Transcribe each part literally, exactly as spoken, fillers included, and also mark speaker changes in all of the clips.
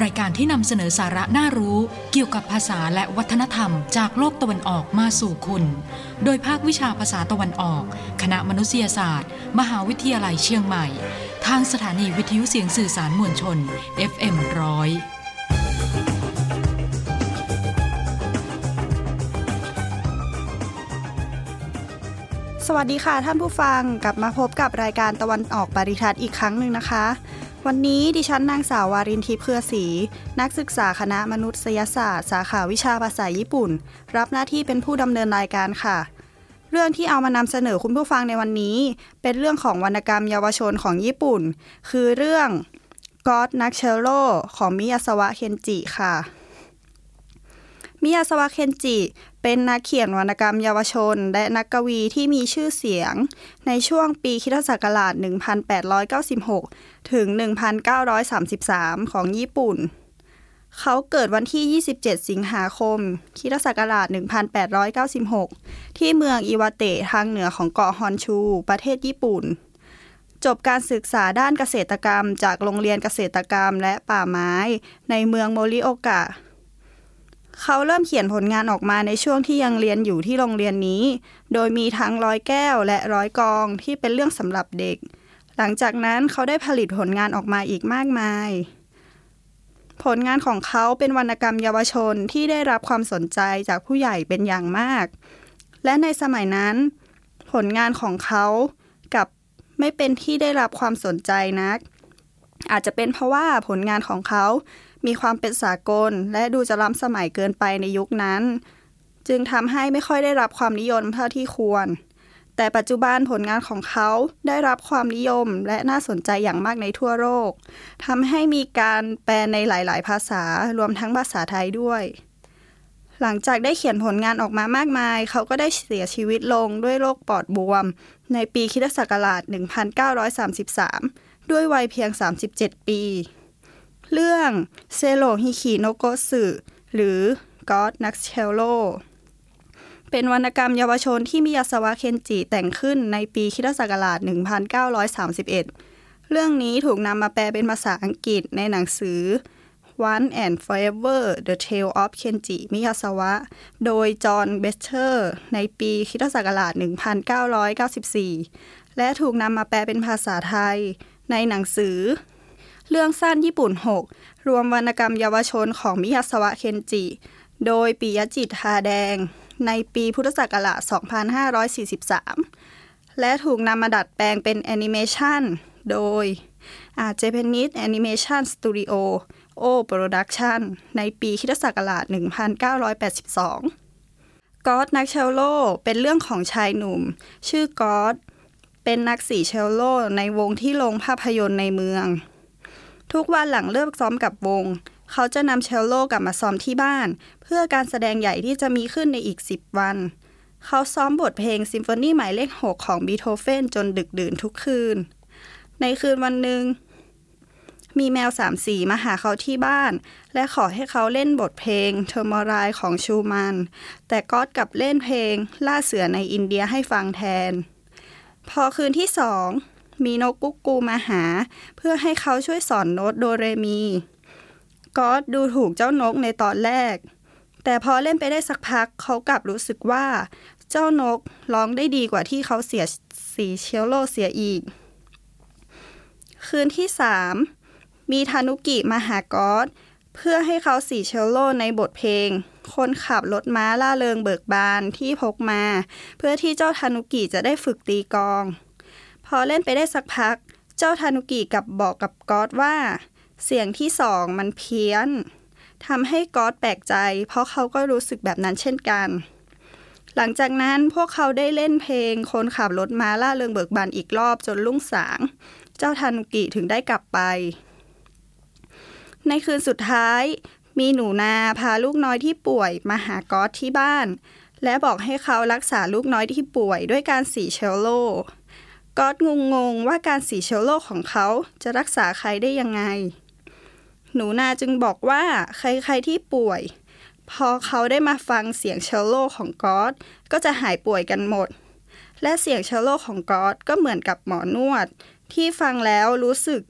Speaker 1: รายการที่นำเสนอสาระน่ารู้เกี่ยวกับภาษาและวัฒนธรรมจากโลกตะวันออกมาสู่คุณโดยภาควิชาภาษาตะวันออกคณะมนุษยศาสตร์มหาวิทยาลัยเชียงใหม่ทางสถานีวิทยุเสียงสื่อสารมวลชน เอฟ เอ็ม หนึ่งร้อย
Speaker 2: สวัสดีค่ะท่านผู้ฟังกลับมาพบกับรายการตะวันออกปริทัศน์อีกครั้งหนึ่งนะคะวันนี้ดิฉันนางสาววารินทิพย์เครือศรีนักศึกษาคณะมนุษยศาสตร์สาขาวิชาภาษาญี่ปุ่นรับหน้าที่เป็นผู้ดำเนินรายการค่ะเรื่องที่เอามานำเสนอคุณผู้ฟังในวันนี้เป็นเรื่องของวรรณกรรมเยาวชนของญี่ปุ่นคือเรื่อง God Nutshell ของมิยาสวะเคนจิค่ะมิยาสวะเคนจิเป็นนักเขียนวรรณกรรมเยาวชนและนักกวีที่มีชื่อเสียงในช่วงปีค.ศ. หนึ่งพันแปดร้อยเก้าสิบหกถึงหนึ่งพันเก้าร้อยสามสิบสามของญี่ปุ่นเขาเกิดวันที่ยี่สิบเจ็ดสิงหาคมค.ศ. หนึ่งพันแปดร้อยเก้าสิบหกที่เมืองอิวาเตะทางเหนือของเกาะฮอนชูประเทศญี่ปุ่นจบการศึกษาด้านเกษตรกรรมจากโรงเรียนเกษตรกรรมและป่าไม้ในเมืองโมริโอกะเขาเริ่มเขียนผลงานออกมาในช่วงที่ยังเรียนอยู่ที่โรงเรียนนี้โดยมีทั้งร้อยแก้วและร้อยกลองที่เป็นเรื่องสำหรับเด็กหลังจากนั้นเขาได้ผลิตผลงานออกมาอีกมากมายผลงานของเขาเป็นวรรณกรรมเยาวชนที่ได้รับความสนใจจากผู้ใหญ่เป็นอย่างมากและในสมัยนั้นผลงานของเขากับไม่เป็นที่ได้รับความสนใจนักอาจจะเป็นเพราะว่าผลงานของเขามีความเป็นสากลและดูจะล้ำสมัยเกินไปในยุคนั้นจึงทำให้ไม่ค่อยได้รับความนิยมเท่าที่ควรแต่ปัจจุบันผลงานของเขาได้รับความนิยมและน่าสนใจอย่างมากในทั่วโลกทำให้มีการแปลในหลายๆภาษารวมทั้งภาษาไทยด้วยหลังจากได้เขียนผลงานออกมามากมายเขาก็ได้เสียชีวิตลงด้วยโรคปอดบวมในปีค.ศ. หนึ่งพันเก้าร้อยสามสิบสามด้วยวัยเพียงสามสิบเจ็ดปีเรื่องเซโรฮิคิโนโกสึหรือ God Nutshell เป็นวรรณกรรมเยาวชนที่มิยาสวะเคนจิแต่งขึ้นในปีค.ศ. หนึ่งพันเก้าร้อยสามสิบเอ็ดเรื่องนี้ถูกนำมาแปลเป็นภาษาอังกฤษในหนังสือ Once and Forever The Tale of Kenji Miyazawa โดยจอห์นเบสเชอร์ในปีค.ศ. หนึ่งพันเก้าร้อยเก้าสิบสี่และถูกนำมาแปลเป็นภาษาไทยในหนังสือเรื่องสั้นญี่ปุ่นหกรวมวรรณกรรมเยาวชนของมิยาสวะเคนจิโดยปิยจิตทาแดงในปีพุทธศักราชสองพันห้าร้อยสี่สิบสามและถูกนำมาดัดแปลงเป็นแอนิเมชันโดย Japanese Animation Studio O Production ในปีค.ศ. หนึ่งพันเก้าร้อยแปดสิบสอง God Nutshell เป็นเรื่องของชายหนุ่มชื่อ God เป็นนักสีเชลโลในวงที่โรงภาพยนตร์ในเมืองทุกวันหลังเลิกซ้อมกับวงเขาจะนำเชลโลกลับมาซ้อมที่บ้านเพื่อการแสดงใหญ่ที่จะมีขึ้นในอีกสิบวันเขาซ้อมบทเพลงซิมโฟนีหมายเลขหกของบีโธเฟนจนดึกดื่นทุกคืนในคืนวันหนึ่งมีแมวสามสีมาหาเขาที่บ้านและขอให้เขาเล่นบทเพลงเทอร์มอรายของชูมันแต่ก็อดกลับเล่นเพลงล่าเสือในอินเดียให้ฟังแทนพอคืนที่สองมีนกกุ๊กกูมาหาเพื่อให้เขาช่วยสอนโน้ตโดเรมีก็อดดูถูกเจ้านกในตอนแรกแต่พอเล่นไปได้สักพักเขากลับรู้สึกว่าเจ้านกร้องได้ดีกว่าที่เขาเสียสีเชลโลเสียอีกคืนที่สามมีทานุกิมาหาก็อดเพื่อให้เขาสีเชลโลในบทเพลงคนขับรถม้าล่าเริงเบิกบานที่พกมาเพื่อที่เจ้าทานุกิจะได้ฝึกตีกลองพอเล่นไปได้สักพักเจ้าทานุกิกลับบอกกับก็อดว่าเสียงที่สองมันเพี้ยนทำให้ก็อดแปลกใจเพราะเขาก็รู้สึกแบบนั้นเช่นกันหลังจากนั้นพวกเขาได้เล่นเพลงคนขับรถม้าล่าเริงเบิกบานอีกรอบจนรุ่งสางเจ้าทานุกิถึงได้กลับไปในคืนสุดท้ายมีหนูนาพาลูกน้อยที่ป่วยมาหาก็อดที่บ้านและบอกให้เขารักษาลูกน้อยที่ป่วยด้วยการสีเชลโลก็อดงงๆว่าการสีเชลโลของเขาจะรักษาใครได้ยังไงหนูนาจึงบอกว่าใครๆที่ป่วยพอเขาได้มาฟังเสียงเชลโลของก็อดก็จะหายป่วยกันหมดและเสียงเชลโลของก็อดก็เหมือนกับหมอนวดที่ฟังแล้วรู้สึก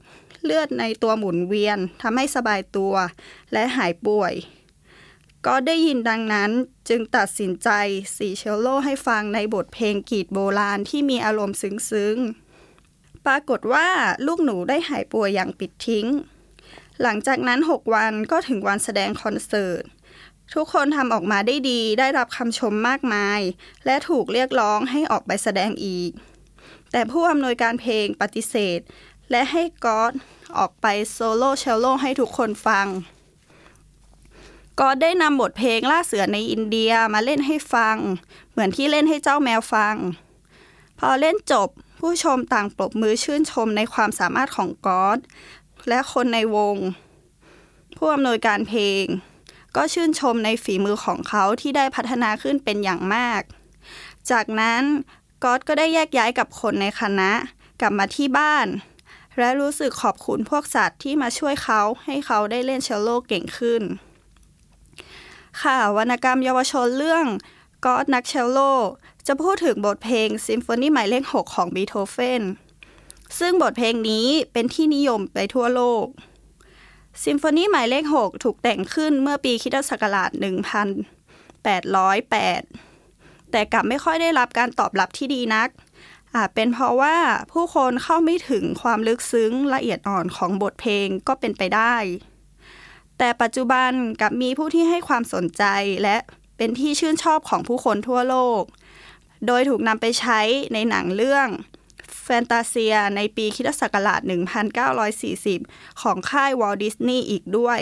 Speaker 2: เลือดในตัวหมุนเวียนทำให้สบายตัวและหายป่วยก็ได้ยินดังนั้นจึงตัดสินใจสีเชลโลให้ฟังในบทเพลงกรีดโบราณที่มีอารมณ์ซึ้งๆปรากฏว่าลูกหนูได้หายป่วยอย่างปิดทิ้งหลังจากนั้นหกวันก็ถึงวันแสดงคอนเสิร์ตทุกคนทำออกมาได้ดีได้รับคำชมมากมายและถูกเรียกร้องให้ออกไปแสดงอีกแต่ผู้อำนวยการเพลงปฏิเสธและให้ก๊อตออกไปโซโล่เชลโลให้ทุกคนฟังก๊อตได้นำบทเพลงล่าเสือในอินเดียมาเล่นให้ฟังเหมือนที่เล่นให้เจ้าแมวฟังพอเล่นจบผู้ชมต่างปรบมือชื่นชมในความสามารถของก๊อตและคนในวงผู้อำนวยการเพลงก็ชื่นชมในฝีมือของเขาที่ได้พัฒนาขึ้นเป็นอย่างมากจากนั้นก๊อตก็ได้แยกย้ายกับคนในคณะกลับมาที่บ้านและรู้สึกขอบคุณพวกสัตว์ที่มาช่วยเขาให้เขาได้เล่นเชลโลเก่งขึ้นค่ะวรรณกรรมเยาวชนเรื่องก๊อตนักเชลโลจะพูดถึงบทเพลงซิมโฟนีหมายเลขหกของบีโธเฟนซึ่งบทเพลงนี้เป็นที่นิยมไปทั่วโลกซิมโฟนีหมายเลขหกถูกแต่งขึ้นเมื่อปีคริสตศักราชหนึ่งพันแปดร้อยแปดแต่กลับไม่ค่อยได้รับการตอบรับที่ดีนักอาจเป็นเพราะว่าผู้คนเข้าไม่ถึงความลึกซึ้งละเอียดอ่อนของบทเพลงก็เป็นไปได้แต่ปัจจุบันกลับมีผู้ที่ให้ความสนใจและเป็นที่ชื่นชอบของผู้คนทั่วโลกโดยถูกนำไปใช้ในหนังเรื่องแฟนตาเซียในปีคริสตศักราชหนึ่งพันเก้าร้อยสี่สิบของค่ายวอลต์ดิสนีย์อีกด้วย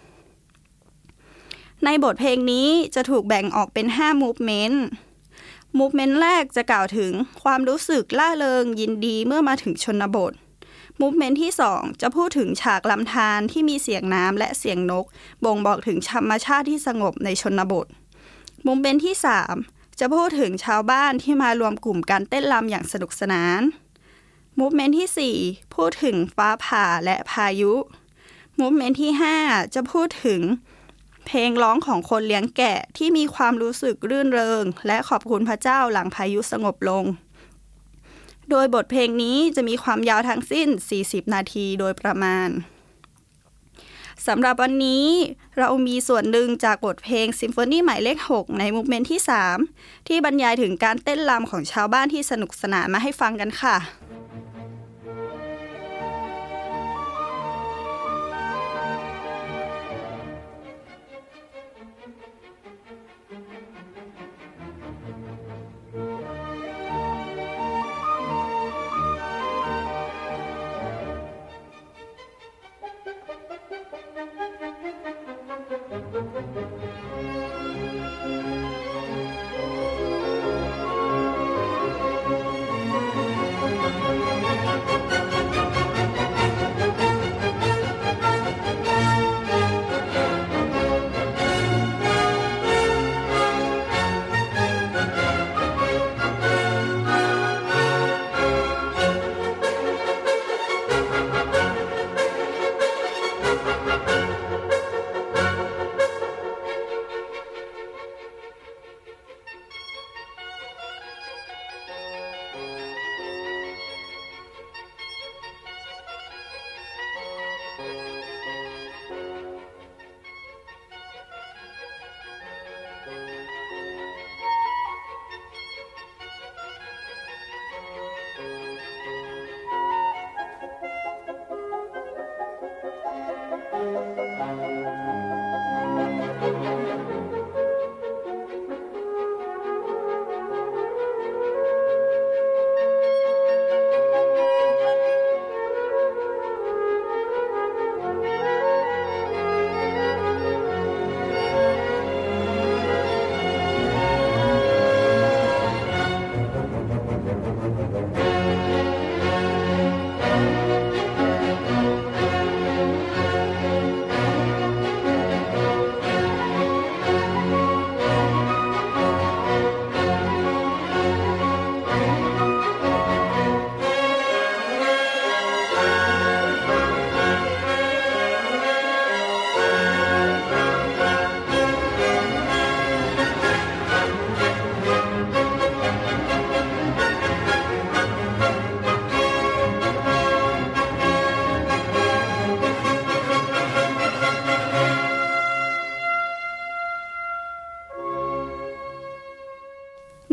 Speaker 2: ในบทเพลงนี้จะถูกแบ่งออกเป็นห้ามูฟเมนต์มูฟเมนต์แรกจะกล่าวถึงความรู้สึกล่าเริงยินดีเมื่อมาถึงชนบทมูฟเมนต์ที่สองจะพูดถึงฉากลำธารที่มีเสียงน้ำและเสียงนกบ่งบอกถึงธรรมชาติที่สงบในชนบทมูฟเมนต์ที่สามจะพูดถึงชาวบ้านที่มารวมกลุ่มกันเต้นรำอย่างสนุกสนานมูฟเมนต์ที่สี่พูดถึงฟ้าผ่าและพายุมูฟเมนต์ที่ห้าจะพูดถึงเพลงร้องของคนเลี้ยงแกะที่มีความรู้สึกรื่นเริงและขอบคุณพระเจ้าหลังพายุสงบลงโดยบทเพลงนี้จะมีความยาวทั้งสิ้นสี่สิบนาทีโดยประมาณสำหรับวันนี้เรามีส่วนหนึ่งจากบทเพลงซิมโฟนีหมายเลขหกในมูฟเมนต์ที่สามที่บรรยายถึงการเต้นรำของชาวบ้านที่สนุกสนานมาให้ฟังกันค่ะ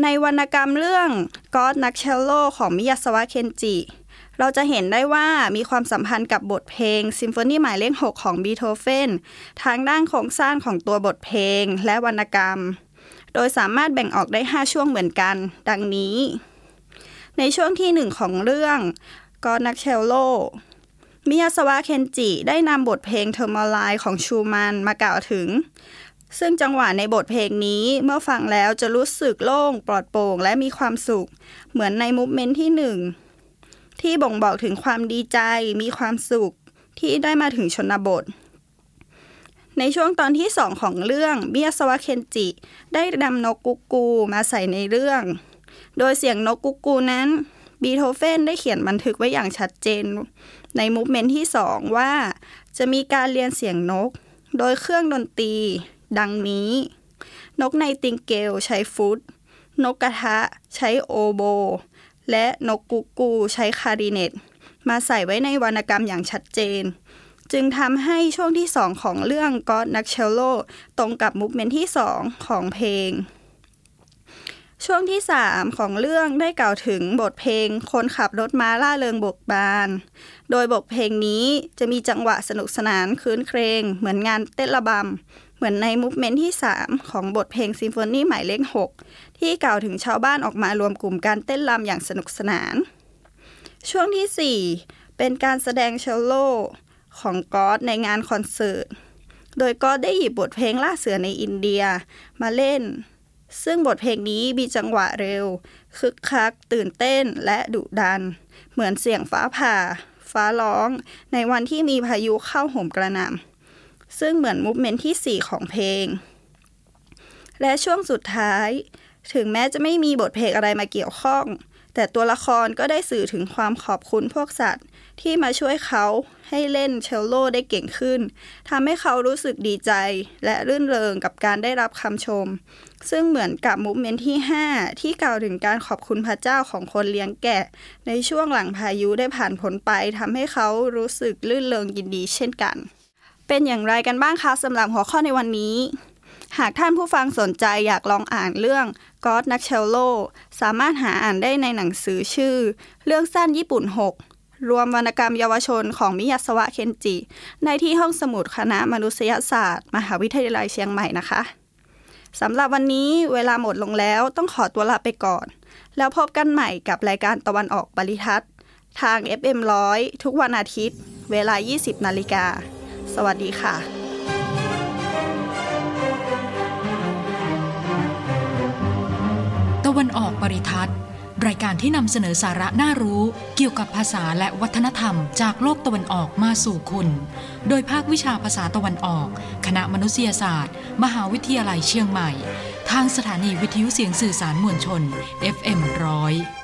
Speaker 2: ในวรรณกรรมเรื่อง God Nutcello ของมิยาซาวะเคนจิเราจะเห็นได้ว่ามีความสัมพันธ์กับบทเพลงซิมโฟนีหมายเลขหกของบีโธเฟนทางด้านโครงสร้างของตัวบทเพลงและวรรณกรรมโดยสามารถแบ่งออกได้ห้าช่วงเหมือนกันดังนี้ในช่วงที่หนึ่งของเรื่อง God Nutcello มิยาซาวะเคนจิได้นำบทเพลง Tourmaline ของชูมันมากล่าวถึงซึ่งจังหวะในบทเพลงนี้เมื่อฟังแล้วจะรู้สึกโล่งปลอดโปร่งและมีความสุขเหมือนในมูฟเมนต์ที่หนึ่งที่บ่งบอกถึงความดีใจมีความสุขที่ได้มาถึงชนบทในช่วงตอนที่สองของเรื่องมิยาซาวะเคนจิได้นำนกกุ๊กกูมาใส่ในเรื่องโดยเสียงนกกุ๊กกูนั้นบีโธเฟนได้เขียนบันทึกไว้อย่างชัดเจนในมูฟเมนต์ที่สองว่าจะมีการเรียนเสียงนกโดยเครื่องดนตรีดังนี้นกไนติงเกลใช้ฟลุตนกกระทะใช้โอโบและนกกุ๊กกูใช้คลาริเนตมาใส่ไว้ในวรรณกรรมอย่างชัดเจนจึงทำให้ช่วงที่สองของเรื่อง God Nutcello ตรงกับมูฟเมนต์ที่สองของเพลงช่วงที่สามของเรื่องได้กล่าวถึงบทเพลงคนขับรถม้าล่าเริงเบิกบานโดยบทเพลงนี้จะมีจังหวะสนุกสนานคืนเครงเหมือนงานเต้นระบำเหมือนในมูฟเมนต์ที่สามของบทเพลงซิมโฟนีหมายเลขหกที่กล่าวถึงชาวบ้านออกมารวมกลุ่มการเต้นรำอย่างสนุกสนานช่วงที่สี่เป็นการแสดงเชลโลของก๊อตในงานคอนเสิร์ตโดยก๊อตได้หยิบบทเพลงล่าเสือในอินเดียมาเล่นซึ่งบทเพลงนี้มีจังหวะเร็วคึกคักตื่นเต้นและดุดันเหมือนเสียงฟ้าผ่าฟ้าร้องในวันที่มีพายุเข้าโหมกระหน่ำซึ่งเหมือนมูฟเมนต์ที่สี่ของเพลงและช่วงสุดท้ายถึงแม้จะไม่มีบทเพลงอะไรมาเกี่ยวข้องแต่ตัวละครก็ได้สื่อถึงความขอบคุณพวกสัตว์ที่มาช่วยเขาให้เล่นเชลโลได้เก่งขึ้นทำให้เขารู้สึกดีใจและรื่นเริงกับการได้รับคำชมซึ่งเหมือนกับมูฟเมนต์ที่ห้าที่กล่าวถึงการขอบคุณพระเจ้าของคนเลี้ยงแกะในช่วงหลังพายุได้ผ่านพ้นไปทำให้เขารู้สึกรื่นเริงยินดีเช่นกันเป็นอย่างไรกันบ้างคะสำหรับหัวข้อในวันนี้หากท่านผู้ฟังสนใจอยากลองอ่านเรื่อง God Nutcello สามารถหาอ่านได้ในหนังสือชื่อเรื่องสั้นญี่ปุ่นหกรวมวรรณกรรมเยาวชนของมิยาซาวะเคนจิในที่ห้องสมุดคณะมนุษยศาสตร์มหาวิทยาลัยเชียงใหม่นะคะสำหรับวันนี้เวลาหมดลงแล้วต้องขอตัวลาไปก่อนแล้วพบกันใหม่กับรายการตะวันออกปริทัศน์ทาง เอฟ เอ็ม หนึ่งร้อยทุกวันอาทิตย์เวลา ยี่สิบนาฬิกาสวัสดีค่ะ
Speaker 1: ตะวันออกปริทัศน์รายการที่นำเสนอสาระน่ารู้เกี่ยวกับภาษาและวัฒนธรรมจากโลกตะวันออกมาสู่คุณโดยภาควิชาภาษาตะวันออกคณะมนุษยศาสตร์มหาวิทยาลัยเชียงใหม่ทางสถานีวิทยุเสียงสื่อสารมวลชน เอฟ เอ็ม หนึ่งร้อย